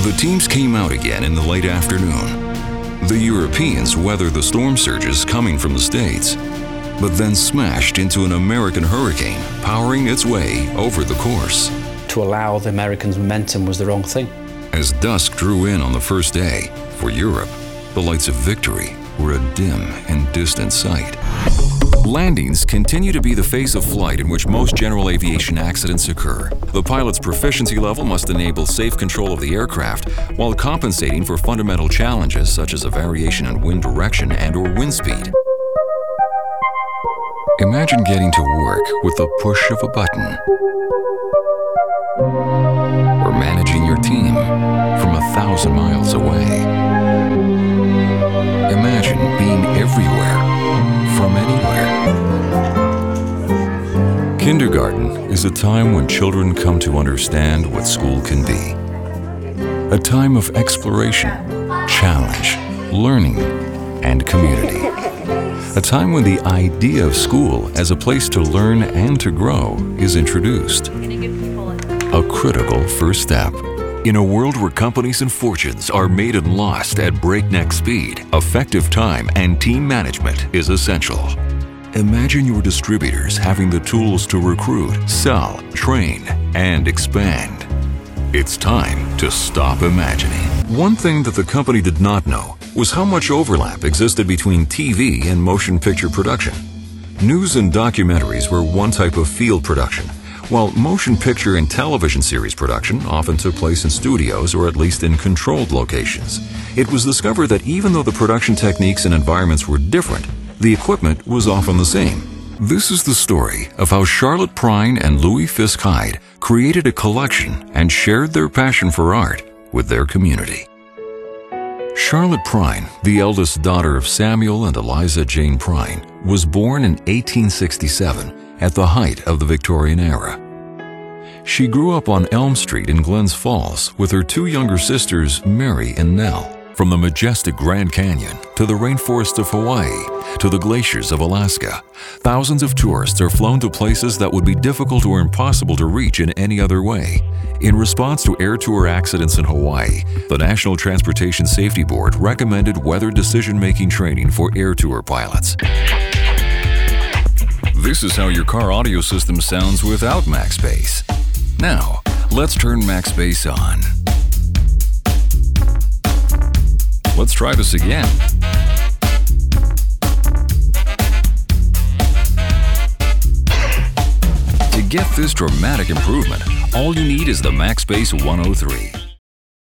The teams came out again in the late afternoon. The Europeans weathered the storm surges coming from the States, but then smashed into an American hurricane, powering its way over the course. To allow the Americans momentum was the wrong thing. As dusk drew in on the first day, for Europe, the lights of victory were a dim and distant sight. Landings continue to be the phase of flight in which most general aviation accidents occur. The pilot's proficiency level must enable safe control of the aircraft while compensating for fundamental challenges such as a variation in wind direction and/or wind speed. Imagine getting to work with the push of a button, or managing your team from 1,000 miles away. Imagine being everywhere from anywhere. Kindergarten is a time when children come to understand what school can be. A time of exploration, challenge, learning, and community. A time when the idea of school as a place to learn and to grow is introduced. A critical first step. In a world where companies and fortunes are made and lost at breakneck speed, effective time and team management is essential. Imagine your distributors having the tools to recruit, sell, train, and expand. It's time to stop imagining. One thing that the company did not know was how much overlap existed between TV and motion picture production. News and documentaries were one type of field production, while motion picture and television series production often took place in studios or at least in controlled locations. It was discovered that even though the production techniques and environments were different, the equipment was often the same. This is the story of how Charlotte Prine and Louis Fisk Hyde created a collection and shared their passion for art with their community. Charlotte Prine, the eldest daughter of Samuel and Eliza Jane Prine, was born in 1867 at the height of the Victorian era. She grew up on Elm Street in Glens Falls with her two younger sisters, Mary and Nell. From the majestic Grand Canyon to the rainforest of Hawaii to the glaciers of Alaska, thousands of tourists are flown to places that would be difficult or impossible to reach in any other way. In response to air tour accidents in Hawaii, the National Transportation Safety Board recommended weather decision-making training for air tour pilots. This is how your car audio system sounds without MaxBass. Now, let's turn MaxBass on. Let's try this again. To get this dramatic improvement, all you need is the MaxBass 103.